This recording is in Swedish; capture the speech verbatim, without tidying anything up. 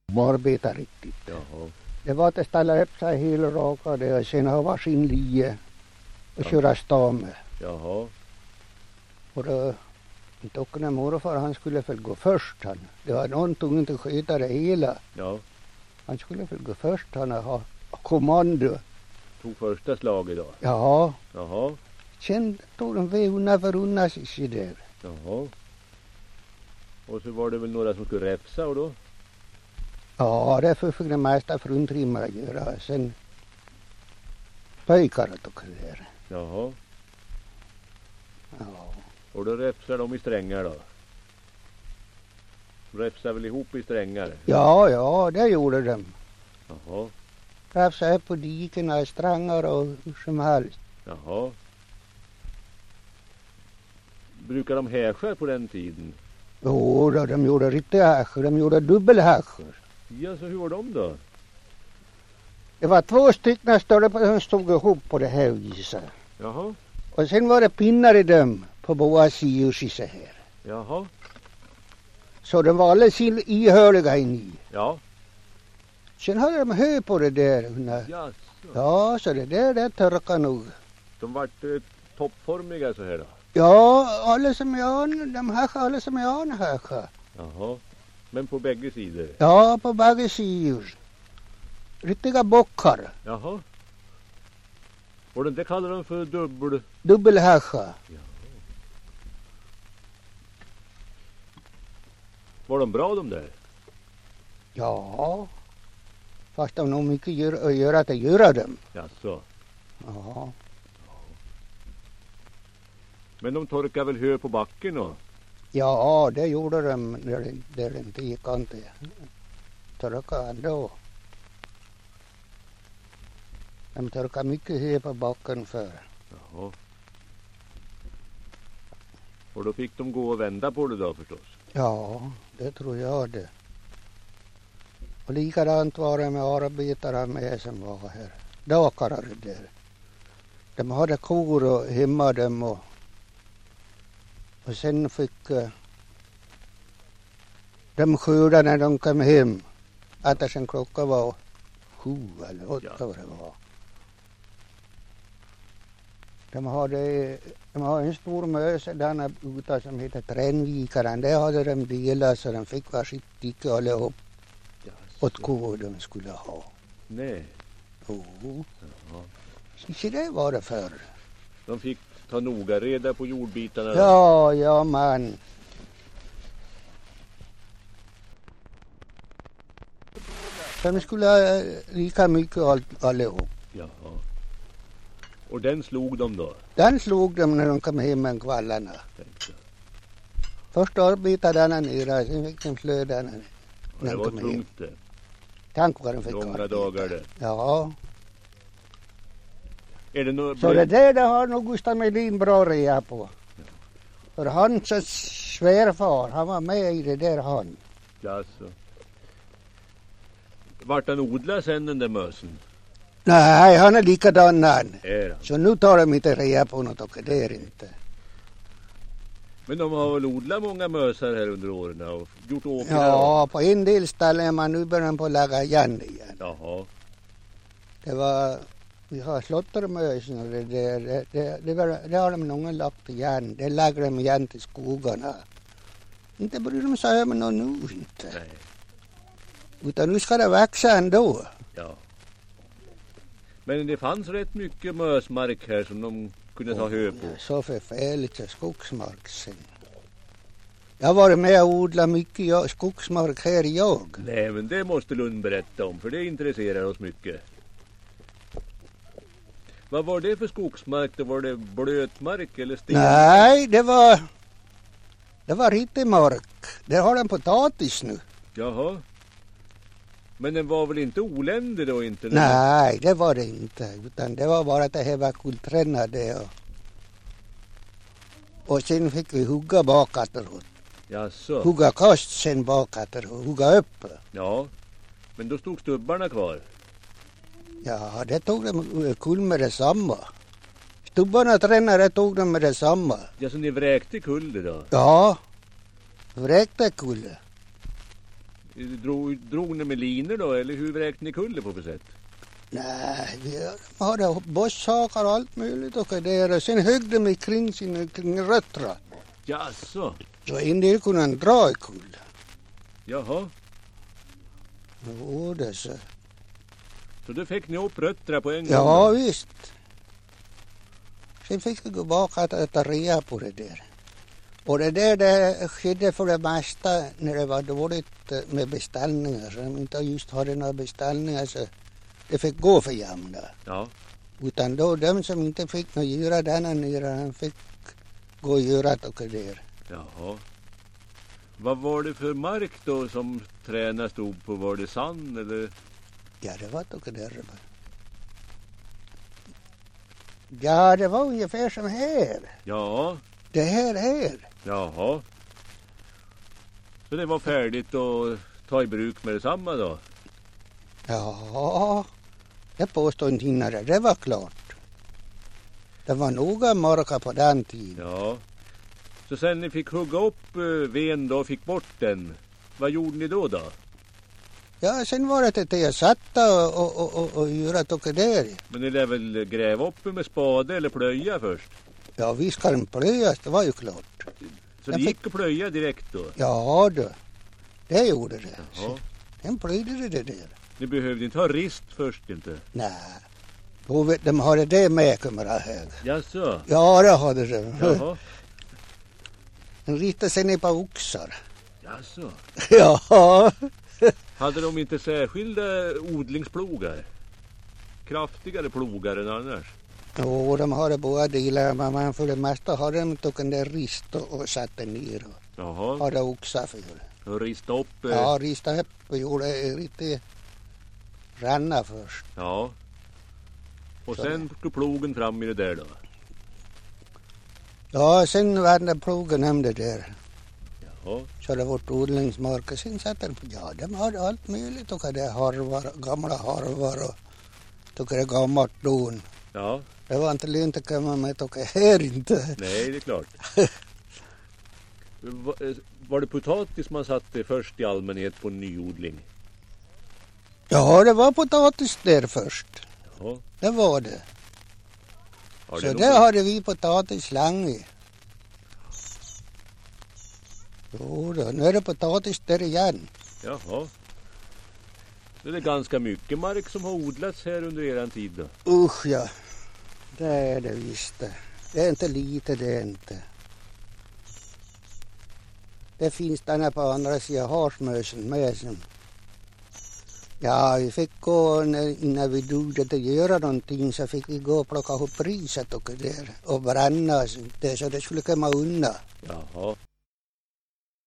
De arbetar riktigt. Jaha. Det var att det ställa upp sig hela raka det och sen ha varsin lie och Ja. köra stame. Jaha. Och då och när morfar han skulle väl gå först han. Det var någonting inte sköta det hela. Ja. Han skulle väl gå först han och ha kommando. Tog första slaget då. Ja. Jaha. Sen tog de väl unna för unna sig där. Jaha. Och så var det väl några som skulle räfsa och då? Ja, därför fick det mesta fruntrimmar göra. Sen pojkar och det där. Jaha. Ja. Och då räfsar de i strängar då? De räfsar väl ihop i strängar? Ja, ja, det gjorde de. Jaha. Räfsade upp på dikerna, strängar och hur som helst. Jaha. Brukar de häscha på den tiden? Jo, då, de gjorde riktiga häscher. De gjorde dubbelhäscher. Ja, så hur var de då? Det var två stycken större på som stod ihop på det här viset. Jaha. Och sen var det pinnar i dem på båda sidor så här. Jaha. Så de var alldeles ihörliga in i. Ja. Sen hade de hö på det där. Ja, så. Ja, så det där det torkade nog. De vart eh, toppformiga så här då? Ja, alla som jag, de häschade alla som jag häschade. Jaha. Men på bägge sidor? Ja, på bägge sidor. Riktiga bockar. Jaha. Och den där kallar de för dubbel... Dubbelhäscha. Ja. Var de bra de där? Ja. Fast de nog mycket gör, att göra att göra dem. Jaså. Ja. Men de torkar väl hö på backen då? Ja, det gjorde de när det, där det inte gick an till. Torka ändå. De torkar mycket hö på backen för. Jaha. Och då fick de gå och vända på det då förstås? Ja, det tror jag det. Och likadant var det med arbetare med som var här. Dakare där. De hade kor och hemma dem och, och sen fick uh, de skörda när de kom hem. Att sen klockan var sju eller åtta Ja. vad det var. De hade, de hade en stor möse där ute som heter Tränvikaren. Det hade de delat så de fick varsitt stycke allihop åt kor de skulle ha. Nej. Jo, Jaha. så det var det förr. De fick ta noga reda på jordbitarna. Ja, ja man. De skulle ha lika mycket all, allihop. Jaha. Och den slog de då? Den slog de när de kom hem en kvällarna. Tänkte. Först arbetade den nere, sen fick de slö den när Det de var kom hem. tungt det. Tänk vad de fick Långa arbeta. dagar det. Ja, Är det något... så det där det har nog Gustav Melin bra rea på. För hans svärfar, han var med i det där han. Jaså. Vart den odlad sen den där mösen? Nej, han är likadan han. Är han? Så nu tar de inte rea på något och det är inte. Men de har väl odlat många mösar här under åren och gjort åkrar? Ja, på en del ställen är man nu början på att lägga igen igen. Jaha. Det var, vi har slottermösen och det där, det, det, det, var, det har de någon lagt igen. Det lägger de igen till skogarna. Inte bryr de sig om någon nu inte. Nej. Utan nu ska det växa ändå. Ja. Men det fanns rätt mycket mösmark här som de kunde ta hö på. Så förfärligt skogsmark sen. Jag har varit med och odlat mycket jag, skogsmark här jag. Nej, men det måste Lund berätta om, för det intresserar oss mycket. Vad var det för skogsmark? Det var det blötmark eller sten? Nej, det var det var riktig mark. Där har den potatis nu. Jaha. Men den var väl inte oländig då inte? Nej, det var det inte. Utan det var bara att det här var kultränade. Och, och sen fick vi hugga bakåt. Jaså? Hugga kast sen bakåt och hugga upp. Ja. Men då stod stubbarna kvar. Ja, det tog de kull med detsamma. Stubbarna tränare tog de med detsamma. Ja, så ni vräkte kull det då? Ja, vräkte kull. Drog, drog ni med linor då, eller hur vräkte ni kulle på för sätt? Nej, vi hade bossakar och allt möjligt och där. Sen högde de kring sina kring rötterna. Jaså? Så en del kunde han dra i kull. Jaha. Jo, det så. Så då fick ni upp rötterna på en gång? Ja, visst. Sen fick vi gå bak att äta rea på det där. Och det där det skedde för det mesta när det var dåligt med beställningar. Så de inte just hade några beställningar så det fick gå för jämna. Ja. Utan då de som inte fick något göra denna nere, han fick gå och göra det och där. Jaha. Vad var det för mark då som tränaren stod på? Var det sand eller? Ja, det var och där. Ja, det var ungefär som här. Ja. Det här här. Jaha. Så det var färdigt att ta i bruk med detsamma då? Ja, det påstår inte innan det var klart. Det var noga marka på den tiden. Ja. Så sen ni fick hugga upp uh, ven då och fick bort den. Vad gjorde ni då då? Ja, sen var det till jag satta och, och, och, och göra det där. Men ni lär väl gräva upp med spade eller plöja först? Ja, vi ska den plöjas, det var ju klart. Så det gick att plöja direkt då? Ja, då. Det gjorde det. Jaha. Den plöjde det där. Ni behövde inte ha rist först inte? Nej. Då vet de hade det med kamera hög. Jaså? Ja, det hade de. Jaha. Den ritade sig ner på oxar. Jaså? Ja. Hade de inte särskilda odlingsplogar? Kraftigare plogar än annars? Jo, de hade båda delar, men man för det mesta hade de tog en där rist och, och satte ner och Jaha. hade oxar för. Och rista upp? Eh... Ja, rista upp och gjorde lite ranna först. Ja. Och så sen tog plogen fram i det där då? Ja, sen vände plogen hem det där. Jaha. Så det var odlingsmark och sen satte de, ja, de hade allt möjligt och det harvar, gamla harvar och tog det gammalt don. Ja. Det var inte lönt att komma med och här inte. Nej, det är klart. var, var det potatis man satte först i allmänhet på nyodling? Ja, det var potatis där först. Ja. Det var det. Ja, så det där hade vi potatis länge. Jo då, nu är det potatis där igen. Jaha. Det är ganska mycket mark som har odlats här under eran tid då? Usch ja, det är det visst. Det är inte lite, det är inte. Det finns denna på andra sidan Harsmösen med som. Ja, vi fick gå innan vi dugade att göra någonting så fick vi gå och plocka upp priset och där och bränna det så det skulle komma undan. Jaha.